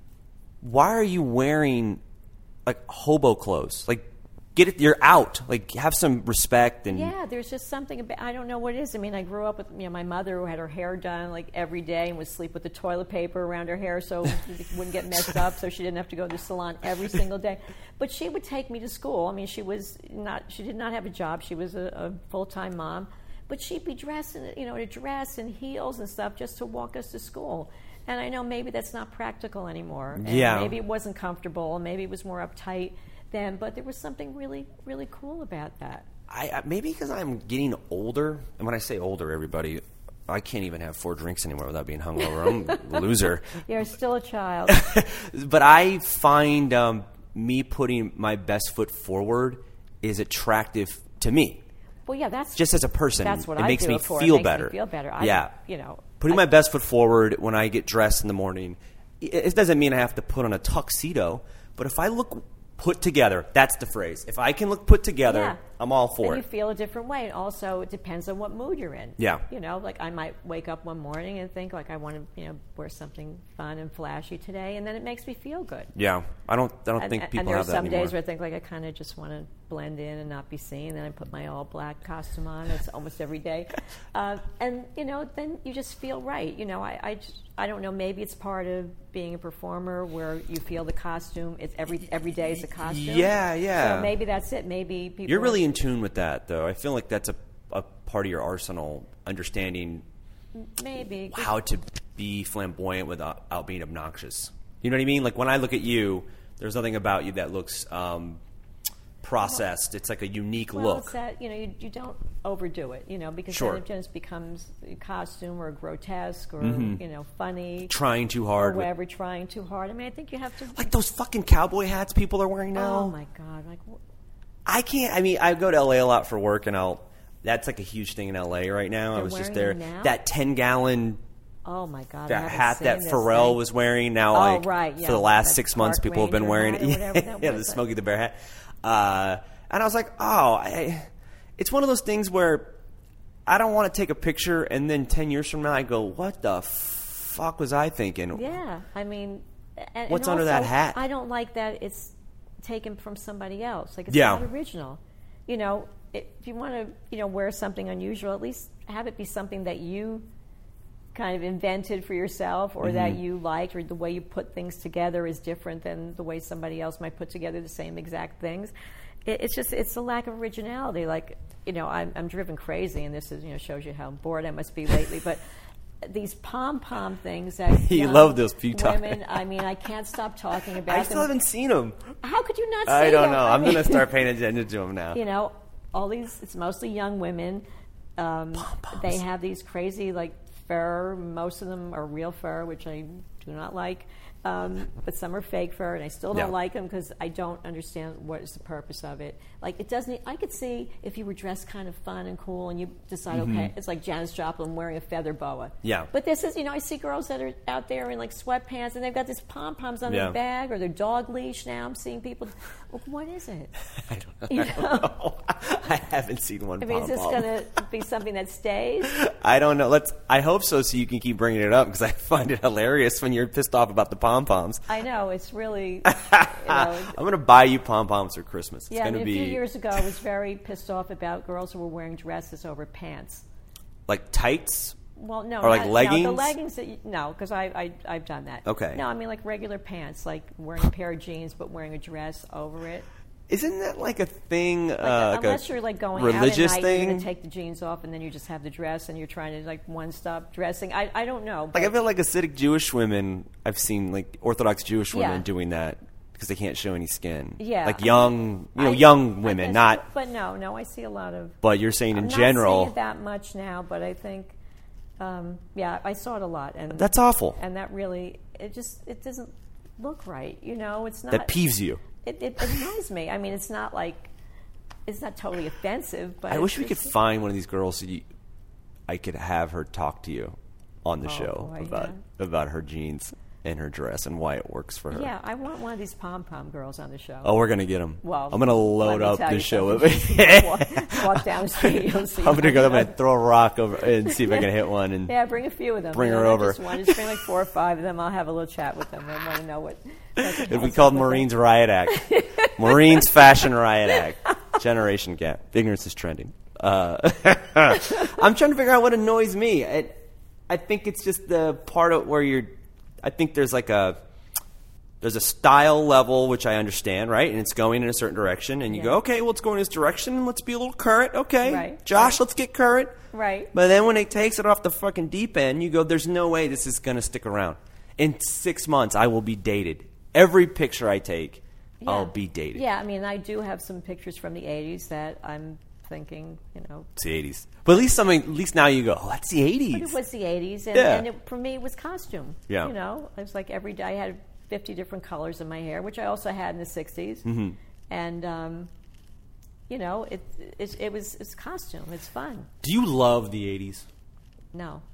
Why are you wearing like hobo clothes? Like, get it. You're out. Like, have some respect. And yeah, there's just something about. I don't know what it is. I mean, I grew up with my mother who had her hair done like every day and would sleep with the toilet paper around her hair so it wouldn't get messed up, so she didn't have to go to the salon every single day. But she would take me to school. I mean, she did not have a job. She was a full-time mom, but she'd be dressed in a dress and heels and stuff just to walk us to school. And I know maybe that's not practical anymore. And maybe it wasn't comfortable. Maybe it was more uptight then. But there was something really, really cool about that. Maybe because I'm getting older. And when I say older, everybody, I can't even have 4 drinks anymore without being hungover. I'm a loser. You're still a child. But I find me putting my best foot forward is attractive to me. Well, yeah, that's just as a person. That's what it I makes do me it for. feel it makes better. Me feel better. Putting my best foot forward when I get dressed in the morning. It doesn't mean I have to put on a tuxedo, but if I look put together, that's the phrase. If I can look put together, I'm all for and it. You feel a different way. And also, it depends on what mood you're in. Yeah. Like I might wake up one morning and think like I want to, wear something fun and flashy today, and then it makes me feel good. Yeah, I don't think people and there have that are some anymore. days where I think like I kind of just want to blend in and not be seen. Then I put my all black costume on. It's almost every day, and then you just feel right. I don't know. Maybe it's part of being a performer where you feel the costume. It's every day is a costume. Yeah. So maybe that's it. Maybe people. You're really in tune with that, though. I feel like that's a part of your arsenal, understanding maybe how to be flamboyant without being obnoxious. You know what I mean? Like when I look at you, there's nothing about you that looks processed. It's like a unique look. It's that, you don't overdo it, because then it just becomes a costume or grotesque or, funny. Trying too hard. Or whatever, trying too hard. I mean, I think you have to... Like those fucking cowboy hats people are wearing now. Oh, my God. I can't... I mean, I go to L.A. a lot for work, and that's like a huge thing in L.A. right now. I was just there. That 10-gallon... Oh, my God. That hat that Pharrell was wearing now, for the last 6 months, people have been wearing it. The Smokey the Bear hat. And I was like, it's one of those things where I don't want to take a picture and then 10 years from now I go, what the fuck was I thinking? Yeah, I mean, What's and under also, that hat? I don't like that it's taken from somebody else. Like, it's Yeah. not original. You know, if you want to, you know, wear something unusual, at least have it be something that you kind of invented for yourself, or that you liked, or the way you put things together is different than the way somebody else might put together the same exact things. It's a lack of originality. Like, you know, I'm driven crazy, and this is, you know, shows you how bored I must be lately. But these pom-pom things that You young love those Utah. women, I mean, I can't stop talking about I them. still haven't seen them. How could you not see I don't them? know. I I'm mean, going to start paying attention to them now. you know, all these, it's mostly young women. They have these crazy, like, fur. Most of them are real fur, which I do not like. But some are fake fur, and I still don't Yeah. like them because I don't understand what is the purpose of it. Like, it doesn't. I could see if you were dressed kind of fun and cool, and you decide, okay, it's like Janis Joplin wearing a feather boa. Yeah. But this is, you know, I see girls that are out there in like sweatpants, and they've got these pom poms on Yeah. their bag or their dog leash. Now I'm seeing people. Well, what is it? I don't know. You know? I haven't seen one I mean, is this pom-pom. going to be something that stays? I don't know. I hope so you can keep bringing it up, because I find it hilarious when you're pissed off about the pom-poms. I know, it's really, you know, I'm going to buy you pom-poms for Christmas. It's yeah, I going mean, to a few be years ago, I was very pissed off about girls who were wearing dresses over pants. like tights. Well, no, Or like not- leggings? No, the leggings. No, because I've done that. Okay. No, I mean like regular pants, like wearing a pair of jeans but wearing a dress over it. Isn't that like a thing? Like, like unless a you're like going religious out at night, thing? you're going to take the jeans off and then you just have the dress and you're trying to like one-stop dressing. I don't know. Like, I but- feel like Hasidic Jewish women, I've seen like Orthodox Jewish women Yeah. doing that because they can't show any skin. Yeah. Like young, I young women, guess- not. But no, I see a lot of. But you're saying in I'm general, not seeing it that much now, but I think, yeah, I saw it a lot, and that's awful. and that really, it doesn't look right. You know, it's not. That peeves you. It annoys me. I mean, it's not totally offensive, but I wish we it's could just- find one of these girls so I could have her talk to you on the show boy, about her jeans and her dress and why it works for her. Yeah, I want one of these pom-pom girls on the show. Oh, we're gonna get them. Well, I'm gonna let load me up tell the you show. something. walk down the street, you'll see. I'm gonna throw a rock over and see if I can hit one. And Yeah, bring a few of them. Bring You her know, not over. Just one. Just bring like 4 or 5 of them. I'll have a little chat with them. I want to know what. it'd be called Marines Riot Act. Marines Fashion Riot Act. Generation gap. Ignorance is trending. I'm trying to figure out what annoys me. I think it's just the part of where I think there's a style level, which I understand, right? And it's going in a certain direction. And you go, okay, well, it's going in this direction. Let's be a little current. Okay. Right. Josh, let's get current. Right. But then when it takes it off the fucking deep end, you go, there's no way this is going to stick around. In 6 months, I will be dated. Every picture I take, I'll be dated. Yeah, I mean, I do have some pictures from the 80s that I'm thinking, you know. It's the 80s. But at least now you go, oh, that's the 80s. But it was the 80s, and, Yeah. and for me, it was costume. Yeah. You know, it was like every day I had 50 different colors in my hair, which I also had in the 60s. Mm-hmm. And, you know, it's costume. It's fun. Do you love the 80s? No.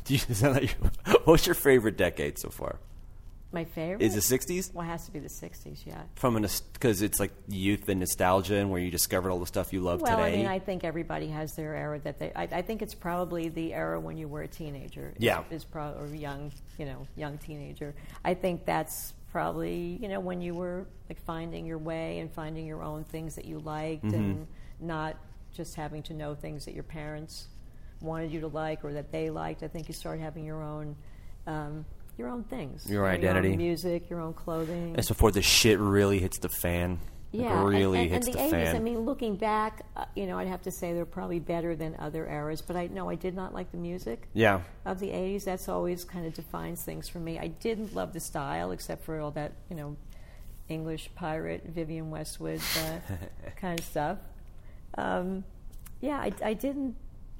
What's your favorite decade so far? My favorite? Is the 60s? Well, it has to be the 60s, yeah. Because it's like youth and nostalgia and where you discovered all the stuff you love Well, today. I mean, I think everybody has their era that I think it's probably the era when you were a teenager. Yeah. Or young teenager. I think that's probably, you know, when you were like finding your way and finding your own things that you liked and not just having to know things that your parents wanted you to like or that they liked. I think you started having your own things. Your You know, identity. Your own music, your own clothing. It's before the shit really hits the fan. Yeah, Like really and hits the the 80s, fan. I mean, looking back, you know, I'd have to say they're probably better than other eras, but I did not like the music Yeah. of the 80s. That's always kind of defines things for me. I didn't love the style, except for all that, you know, English pirate, Vivienne Westwood kind of stuff. Yeah, I didn't.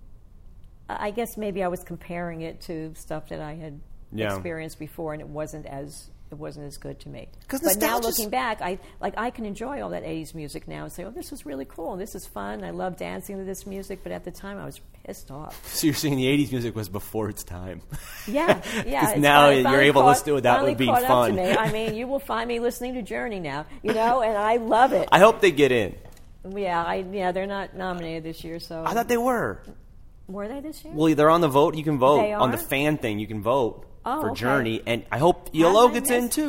I guess maybe I was comparing it to stuff that I had experienced before, and it wasn't as good to me. But now looking back, I can enjoy all that 80s music now and say, oh, this was really cool. This is fun. I love dancing to this music. But at the time, I was pissed off. So you're saying the 80s music was before its time. Yeah. Because now you're able to listen to it without it being caught fun. Up to me. I mean, you will find me listening to Journey now, you know, and I love it. I hope they get in. Yeah, they're not nominated this year, so. I thought they were. Were they this year? Well, they're on the vote. You can vote They on are? the fan thing. You can vote for okay. Journey, and I hope ELO gets in too.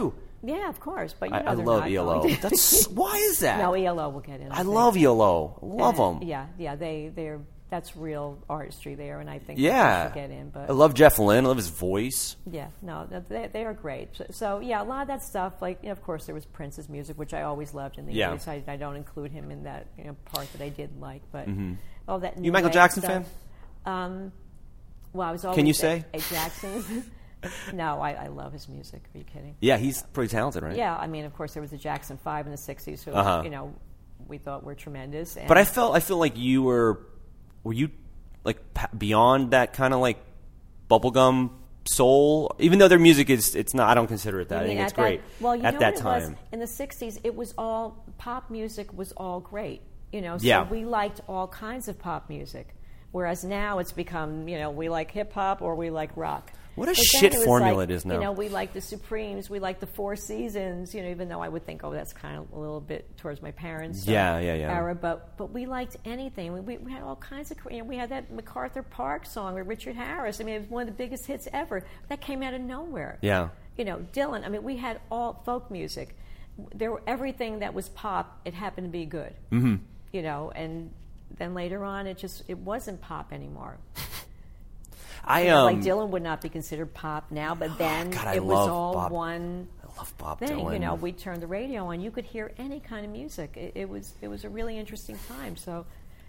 Yeah, of course. But I they're love not ELO. going to- Why is that? No, ELO will get in. I love ELO. Love them. Yeah. That's real artistry there, and I think Yeah. they should get in. But I love Jeff Lynne. I love his voice. yeah, no, they are great. So yeah, a lot of that stuff, like of course there was Prince's music, which I always loved in the Yeah. 80s. I don't include him in that part that I did like, but all that. You a Michael Jackson stuff, fan? Well, I was always Can you say? a Jackson. No, I love his music. Are you kidding? Yeah, he's pretty talented, right? Yeah, I mean, of course there was the Jackson 5 in the 60s, who Uh-huh. we thought were tremendous. And But I feel like you were you like beyond that kind of like bubblegum soul, even though their music it's not. I don't consider it that. I think it's great. Well, you at know that what time. it was? In the 60s, it was all pop music was all great. So Yeah. we liked all kinds of pop music. Whereas now it's become, we like hip hop or we like rock. What a But then shit it was formula like, it is now. We like the Supremes, we like the Four Seasons, even though I would think, that's kind of a little bit towards my parents' Yeah. era. But we liked anything. We had all kinds of, we had that MacArthur Park song with Richard Harris. I mean, it was one of the biggest hits ever. That came out of nowhere. Yeah. Dylan. I mean, we had all folk music. Everything that was pop, it happened to be good. Mm-hmm. And then later on, it wasn't pop anymore. Like Dylan would not be considered pop now, but then God, it was love all Bob. one I love Bob thing. Dylan. We turned the radio on, you could hear any kind of music. It was a really interesting time. So,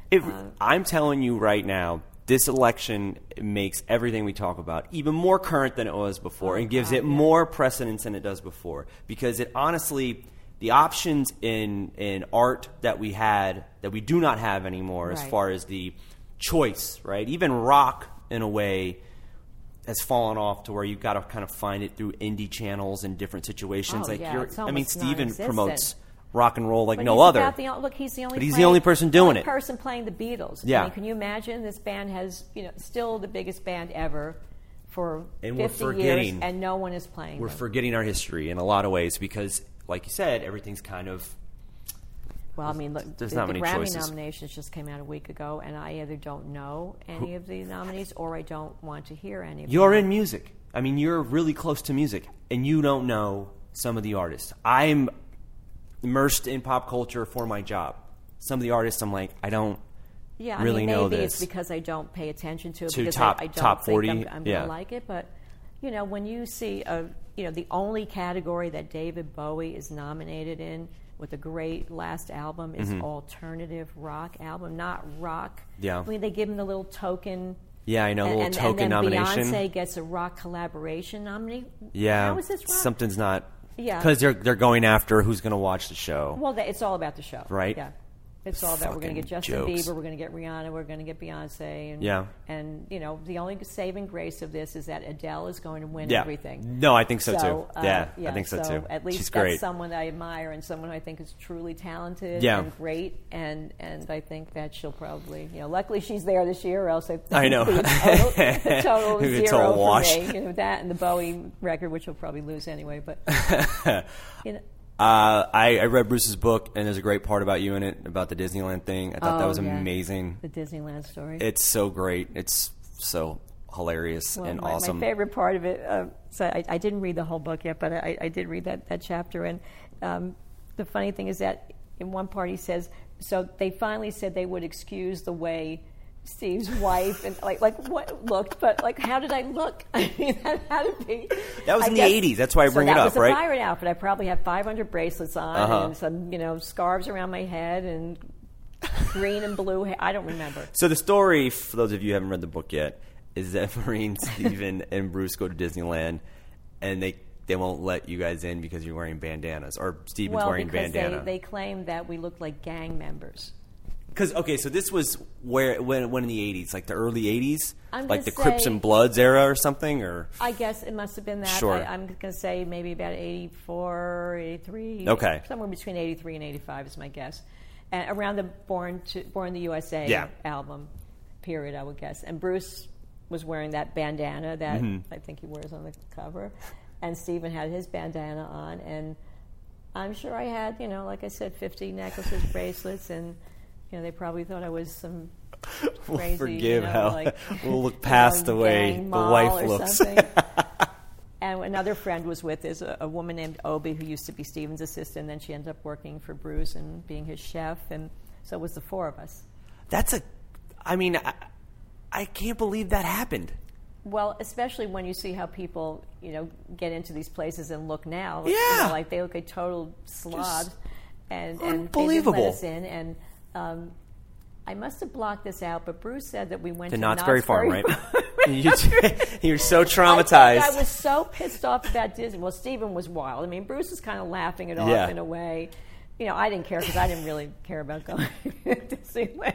I'm telling you right now, this election makes everything we talk about even more current than it was before, and gives it more precedence than it does before. Because it honestly, the options in art that we had that we do not have anymore, as Right. far as the choice, right? Even rock, in a way, has fallen off to where you've got to kind of find it through indie channels in different situations. Oh, yeah, it's almost Steven non-existent. promotes rock and roll like but no he's other. he's the only. But he's the only person doing only it. Person playing the Beatles. Yeah. I mean, can you imagine? This band has, still the biggest band ever for And we're 50 years, forgetting- and no one is playing. We're them. forgetting our history in a lot of ways because, like you said, everything's kind of. Well, I mean, look, There's the not many Grammy choices. nominations just came out a week ago, and I either don't know any of the nominees or I don't want to hear any of them. You're in music. I mean, you're really close to music, and you don't know some of the artists. I'm immersed in pop culture for my job. Some of the artists, I'm like, I don't Yeah, really I mean, know maybe this. it's because I don't pay attention to it. To because top- I don't top think 40, I'm going yeah. to like it. But when you see the only category that David Bowie is nominated in with a great last album is alternative rock album, not rock. Yeah. I mean, they give him the little token. Yeah, I know, a little and token then nomination. Beyonce gets a rock collaboration nominee. Yeah, How is this rock? something's not. Yeah. because they're going after who's going to watch the show. Well, it's all about the show, Right. Yeah, it's all about we're going to get Fucking Justin jokes. Bieber, we're going to get Rihanna, we're going to get Beyonce, and Yeah. and the only saving grace of this is that Adele is going to win Yeah. everything. No, I think so too. Yeah, I think so too. At least She's that's great. someone that I admire and someone I think is truly talented Yeah. and great, and I think that she'll probably luckily she's there this year, or else I know. a total It'd be a zero total for wash. me. That and the Bowie record, which he'll probably lose anyway, but. I read Bruce's book, and there's a great part about you in it, about the Disneyland thing. I thought that was yeah. amazing. The Disneyland story. It's so great. It's so hilarious and awesome. My favorite part of it, so I didn't read the whole book yet, but I did read that chapter. And the funny thing is that in one part he says, so they finally said they would excuse the way Steve's wife and like what looked, but like how did I look? I mean, that had to be. That was I in guess- the 80s. That's why I bring so it that up, was right? a pirate outfit. I probably had 500 bracelets on and some scarves around my head and green and blue hair. I don't remember. So the story, for those of you who haven't read the book yet, is that Marine, Steven, and Bruce go to Disneyland, and they won't let you guys in because you're wearing bandanas, or Steven's wearing because bandana. they claimed that we looked like gang members. Because so this was when in the 80s, like the early 80s, I'm like the gonna Crips say- and Bloods era or something, or I guess it must have been that. Sure. I'm going to say maybe about 84, 83. Okay. Somewhere between 83 and 85 is my guess. And around the Born in the USA Yeah. album period, I would guess. And Bruce was wearing that bandana that Mm-hmm. I think he wears on the cover. And Stephen had his bandana on. And I'm sure I had, like I said, 50 necklaces, bracelets, and they probably thought I was some crazy. forgive how we'll look past the way gang the mall wife or looks. something. And another friend was with us, a woman named Obi, who used to be Stephen's assistant, and then she ended up working for Bruce and being his chef, and so it was the four of us. I can't believe that happened. Well, especially when you see how people, get into these places and look now. Yeah. Like they look a total slob. And they didn't unbelievable. let us in. And I must have blocked this out, but Bruce said that we went to to Knott's Berry Farm, right? Farm. You're so traumatized. I was so pissed off about Disney. Well, Stephen was wild. I mean, Bruce was kind of laughing it off in a way. I didn't care because I didn't really care about going to Disneyland.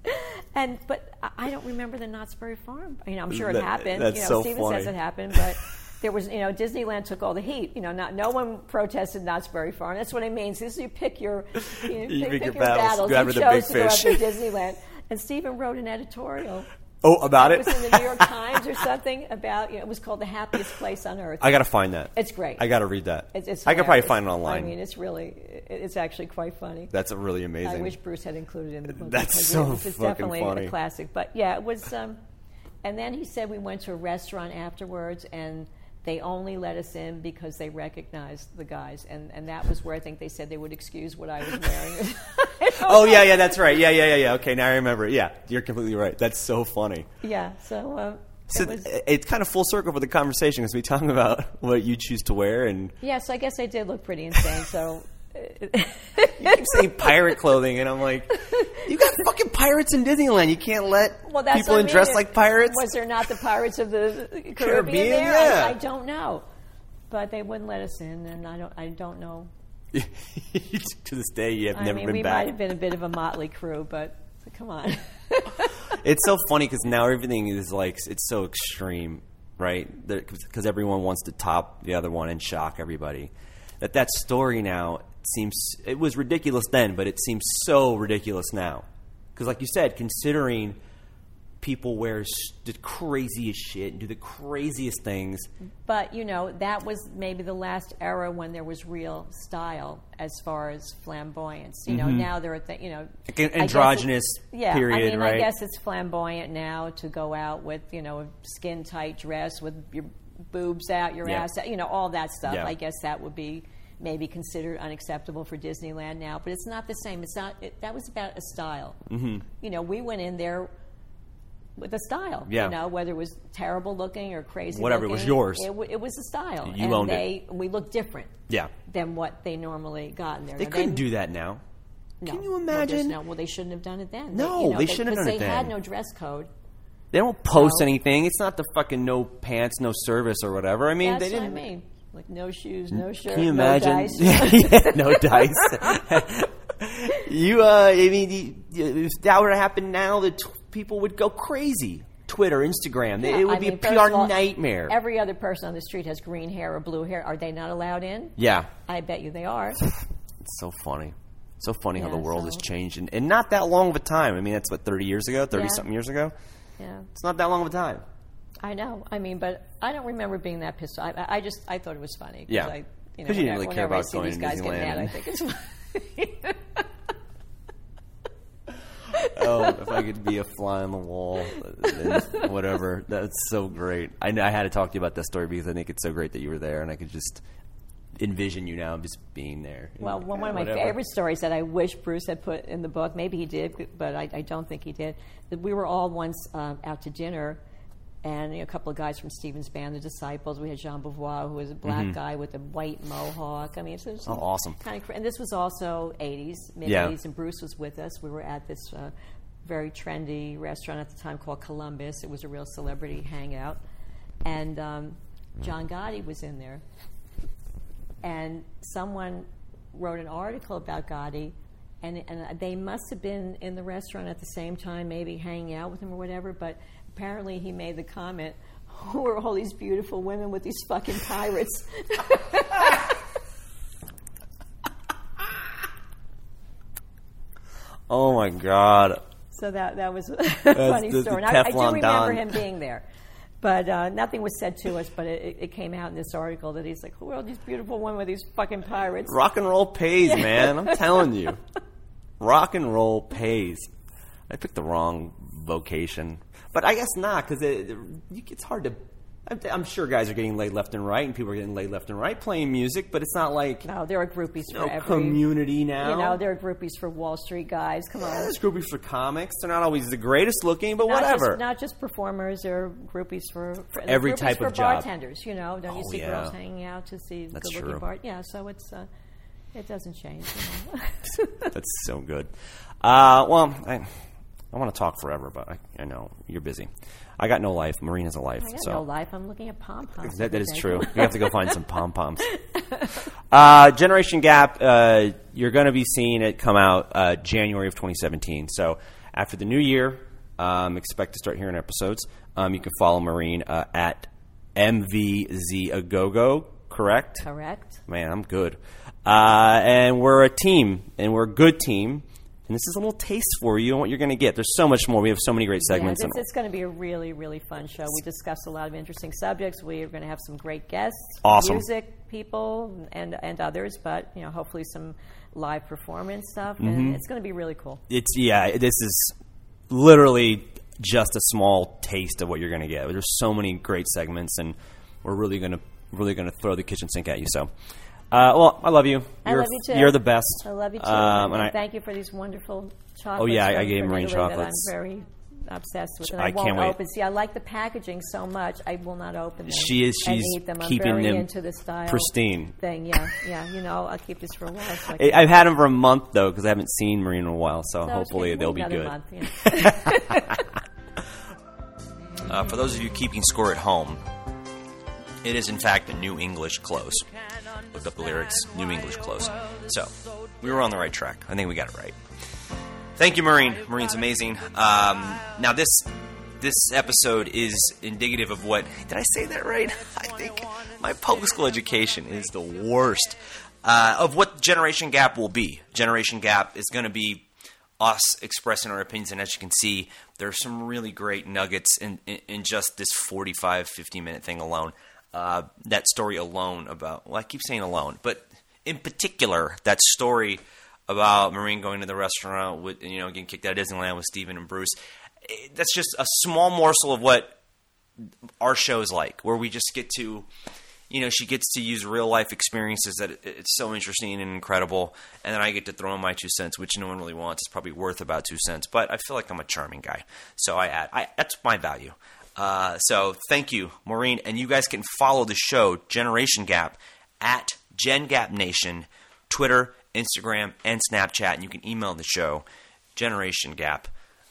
But I don't remember the Knott's Berry Farm. I'm sure it happened. That's so Stephen funny. says it happened, but there was, Disneyland took all the heat. No one protested Knott's Berry Farm. That's what I mean. So you pick your, pick your battles. Go after You the chose big to fish. go after Disneyland. And Stephen wrote an editorial. Oh, about it? It was in the New York Times or something about, it was called The Happiest Place on Earth. I got to find that. It's great. I got to read that. It's I could probably hilarious. find it online. I mean, it's actually quite funny. That's really amazing. I wish Bruce had included it in the book. That's because so it's fucking definitely funny. a classic. But yeah, it was. And then he said we went to a restaurant afterwards, and they only let us in because they recognized the guys, and that was where I think they said they would excuse what I was wearing. Oh yeah, that's right. Yeah. Okay, now I remember. Yeah, you're completely right. That's so funny. Yeah. So. So it's kind of full circle for the conversation because we talk about what you choose to wear and. Yeah, so I guess I did look pretty insane. So. You keep saying pirate clothing, and I'm like, you got fucking pirates in Disneyland. You can't let people in dress like pirates. Was there not the Pirates of the Caribbean Caribbean, there? yeah. I don't know, but they wouldn't let us in, and I don't know. To this day, you have never been we back. might have been a bit of a motley crew, but come on. It's so funny because now everything is like it's so extreme, right? Because everyone wants to top the other one and shock everybody. That story now seems it was ridiculous then, but it seems so ridiculous now. Because, like you said, considering people wear the craziest shit and do the craziest things. But, that was maybe the last era when there was real style as far as flamboyance. Now there are Like an androgynous period, right? I guess it's flamboyant now to go out with, a skin-tight dress with your boobs out, your ass out, all that stuff. Yeah. I guess that would be maybe considered unacceptable for Disneyland now. But it's not the same. It's not. That was about a style. Mm-hmm. We went in there with a style. Yeah. Whether it was terrible looking or crazy whatever, looking, it was yours. It was a style. You and owned it. We looked different than what they normally got in there. They couldn't do that now. No. Can you imagine? Well, they shouldn't have done it then. No, they shouldn't have done it then. They had no dress code. They don't post anything. It's not the fucking no pants, no service or whatever. I mean, That's they didn't. what I mean. Like no shoes, no shirt, Can you imagine? no dice. Yeah, no dice. If that were to happen now, people would go crazy. Twitter, Instagram, it would be a PR nightmare. Every other person on the street has green hair or blue hair. Are they not allowed in? Yeah. I bet you they are. It's so funny. So funny how the world has changed. And not that long of a time. I mean, that's 30 years ago, 30-something years ago? Yeah. It's not that long of a time. I know. I mean, but I don't remember being that pissed off. I thought it was funny. Yeah. Because you didn't really care about going to guys Disneyland. Get mad, I think it's funny. Oh, if I could be a fly on the wall, whatever. That's so great. I had to talk to you about that story because I think it's so great that you were there, and I could just envision you now just being there. Well, one of my favorite stories that I wish Bruce had put in the book, maybe he did, but I don't think he did, that we were all once out to dinner, and a couple of guys from Stephen's band, the Disciples. We had Jean Beauvoir, who was a black guy with a white mohawk. I mean, it was awesome. Kind of, and this was also 80s, mid-80s, and Bruce was with us. We were at this very trendy restaurant at the time called Columbus. It was a real celebrity hangout. And John Gotti was in there. And someone wrote an article about Gotti, and they must have been in the restaurant at the same time, maybe hanging out with him or whatever, but apparently he made the comment, who are all these beautiful women with these fucking pirates? Oh, my God. So that was a funny story. And I do remember him being there. But nothing was said to us, but it came out in this article that he's like, who are all these beautiful women with these fucking pirates? Rock and roll pays, man. I'm telling you. Rock and roll pays. I picked the wrong vocation. But I guess not, because it's hard to I'm sure guys are getting laid left and right, and people are getting laid left and right playing music, but it's not like No, there are groupies for every community now. You know, there are groupies for Wall Street guys. Come on. There's groupies for comics. They're not always the greatest looking, but Not whatever. not just performers. There are groupies for every groupies type for of job. bartenders. You know, don't you Oh, see yeah. girls hanging out to see That's good-looking true. bar? Yeah, so it doesn't change. You know? That's so good. Well, I want to talk forever, but I know you're busy. I got no life. Maureen has a life. I got so. no life. I'm looking at pom-poms. That is every day. true. You have to go find some pom-poms. Generation Gap, you're going to be seeing it come out January of 2017. So after the new year, expect to start hearing episodes. You can follow Maureen at MVZagogo, correct? Correct. Man, I'm good. And we're a team, and we're a good team. And this is a little taste for you and what you're going to get. There's so much more. We have so many great segments. Yeah, it's going to be a really, really fun show. We discussed a lot of interesting subjects. We are going to have some great guests, Awesome. music people, and others. But hopefully some live performance stuff. Mm-hmm. And it's going to be really cool. This is literally just a small taste of what you're going to get. There's so many great segments, and we're really going to throw the kitchen sink at you. So, well, I love you. I love you too. You're the best. I love you too. And thank you for these wonderful chocolates. Oh, yeah, I from gave Maureen Italy that chocolates. I'm very obsessed with. And I I won't can't wait. open. See, I like the packaging so much. I will not open them. She's and eat them. I'm keeping very them into the style pristine. thing. Yeah. I'll keep this for a while. So I've had them for a month though because I haven't seen Maureen in a while. So it's hopefully maybe they'll be another good. month, yeah. For those of you keeping score at home, it is in fact a New English close. Look up the lyrics, New English close. So, we were on the right track. I think we got it right. Thank you, Maureen. Maureen's amazing. Now, this episode is indicative of what... Did I say that right? I think my public school education is the worst. Of what Generation Gap will be. Generation Gap is going to be us expressing our opinions, and as you can see, there's some really great nuggets in just this 45, 50-minute thing alone. That story alone about, well, I keep saying alone, but in particular, that story about Maureen going to the restaurant with, getting kicked out of Disneyland with Steven and Bruce. That's just a small morsel of what our show's like, where we just get to, she gets to use real life experiences that it's so interesting and incredible, and then I get to throw in my 2 cents, which no one really wants. It's probably worth about 2 cents, but I feel like I'm a charming guy, so I add. That's my value. So thank you, Maureen, and you guys can follow the show Generation Gap at Gen Gap Nation, Twitter, Instagram, and Snapchat, and you can email the show Generation Gap,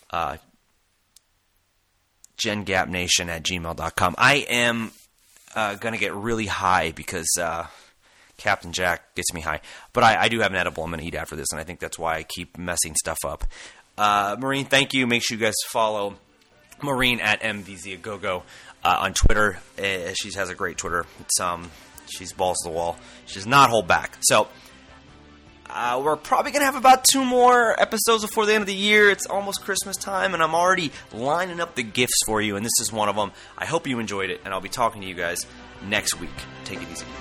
gengapnation@gmail.com. I am going to get really high because Captain Jack gets me high, but I do have an edible I'm going to eat after this, and I think that's why I keep messing stuff up. Maureen, thank you. Make sure you guys follow Maureen at MVZagogo on Twitter. She has a great Twitter. It's she's balls to the wall. She does not hold back. So we're probably going to have about 2 more episodes before the end of the year. It's almost Christmas time, and I'm already lining up the gifts for you, and this is one of them. I hope you enjoyed it, and I'll be talking to you guys next week. Take it easy.